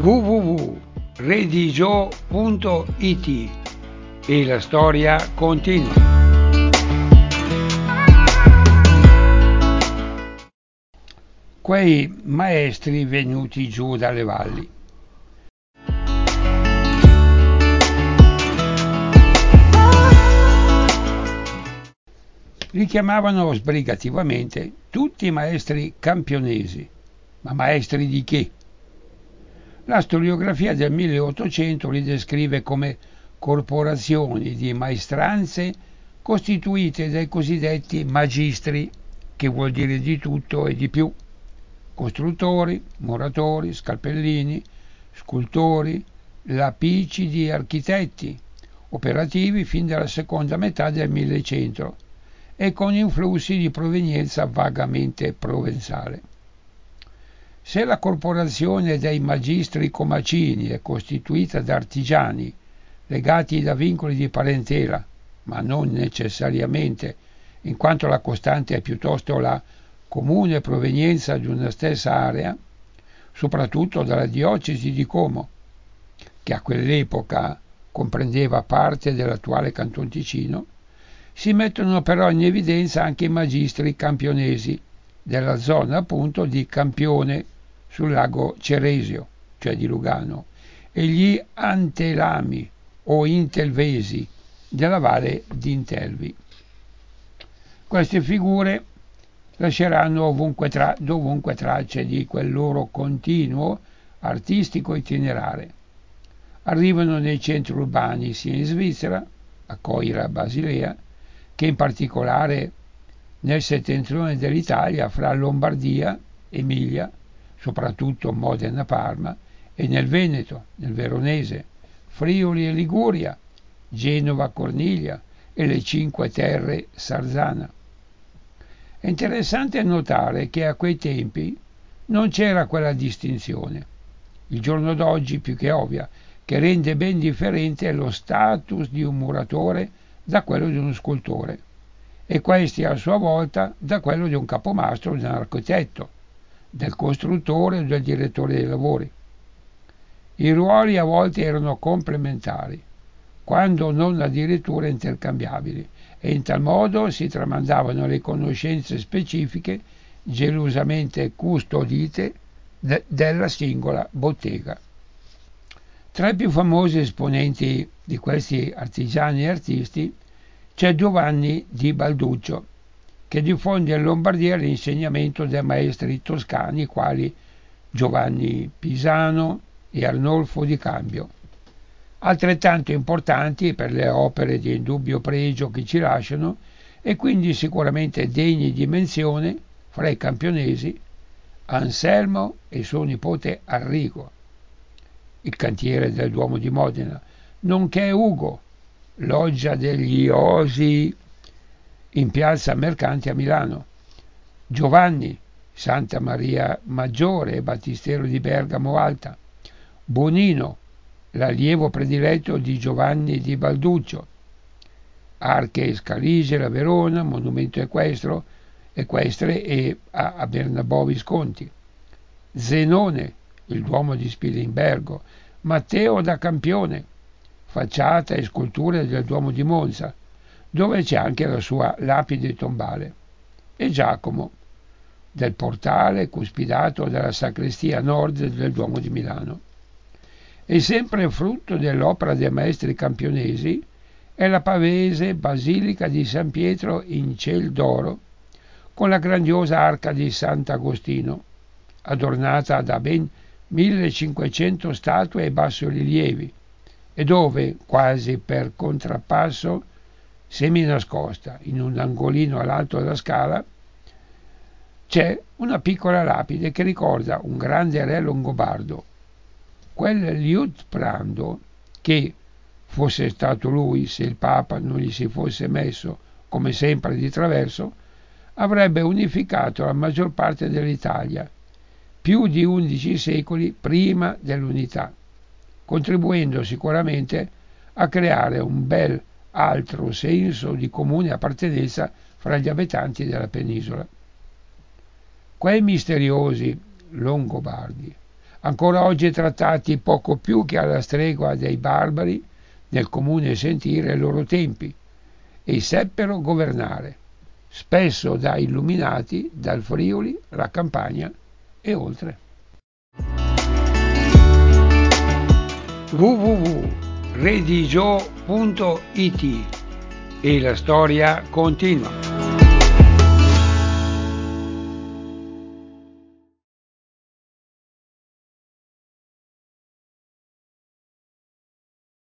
www.redigio.it e la storia continua. Quei maestri venuti giù dalle valli. Li chiamavano sbrigativamente tutti maestri campionesi. Ma maestri di che? La storiografia del 1800 li descrive come corporazioni di maestranze costituite dai cosiddetti magistri, che vuol dire di tutto e di più: costruttori, muratori, scalpellini, scultori, lapicidi, architetti, operativi fin dalla seconda metà del 1100 e con influssi di provenienza vagamente provenzale. Se la corporazione dei magistri comacini è costituita da artigiani legati da vincoli di parentela, ma non necessariamente, in quanto la costante è piuttosto la comune provenienza di una stessa area, soprattutto dalla diocesi di Como, che a quell'epoca comprendeva parte dell'attuale Canton Ticino, si mettono però in evidenza anche i magistri campionesi della zona appunto di Campione sul lago Ceresio, cioè di Lugano, e gli antelami o intelvesi della valle di Intelvi. Queste figure lasceranno dovunque tracce di quel loro continuo artistico itinerare. Arrivano nei centri urbani sia in Svizzera, a Coira, Basilea, che in particolare nel settentrione dell'Italia fra Lombardia, Emilia, soprattutto Modena, Parma, e nel Veneto, nel Veronese, Friuli e Liguria, Genova, Corniglia e le Cinque Terre, Sarzana. È interessante notare che a quei tempi non c'era quella distinzione, il giorno d'oggi più che ovvia, che rende ben differente lo status di un muratore da quello di uno scultore, e questi a sua volta da quello di un capomastro o di un architetto, del costruttore o del direttore dei lavori. I ruoli a volte erano complementari, quando non addirittura intercambiabili, e in tal modo si tramandavano le conoscenze specifiche gelosamente custodite della singola bottega. Tra i più famosi esponenti di questi artigiani e artisti c'è Giovanni di Balduccio, che diffonde in Lombardia l'insegnamento dei maestri toscani quali Giovanni Pisano e Arnolfo di Cambio, altrettanto importanti per le opere di indubbio pregio che ci lasciano e quindi sicuramente degni di menzione fra i campionesi Anselmo e suo nipote Arrigo, il cantiere del Duomo di Modena, nonché Ugo, loggia degli Osi in piazza Mercanti a Milano, Giovanni, Santa Maria Maggiore e Battistero di Bergamo Alta, Bonino, l'allievo prediletto di Giovanni di Balduccio, Arche e Scalisera a Verona, monumento equestre e a Bernabò Visconti, Zenone, il Duomo di Spilimbergo, Matteo da Campione, facciata e sculture del Duomo di Monza, dove c'è anche la sua lapide tombale, e Giacomo, del portale cuspidato della sacrestia nord del Duomo di Milano. E sempre frutto dell'opera dei maestri campionesi è la pavese Basilica di San Pietro in ciel d'oro, con la grandiosa arca di Sant'Agostino, adornata da ben 1500 statue e bassorilievi, e dove, quasi per contrappasso, seminascosta in un angolino all'alto della scala, c'è una piccola lapide che ricorda un grande re longobardo, quel Liutprando che, fosse stato lui se il Papa non gli si fosse messo, come sempre, di traverso, avrebbe unificato la maggior parte dell'Italia, più di 11 secoli prima dell'unità, contribuendo sicuramente a creare un bel altro senso di comune appartenenza fra gli abitanti della penisola. Quei misteriosi Longobardi ancora oggi trattati poco più che alla stregua dei barbari nel comune sentire ai loro tempi, e seppero governare, spesso da illuminati dal Friuli, la Campania e oltre. www.redigio.it e la storia continua.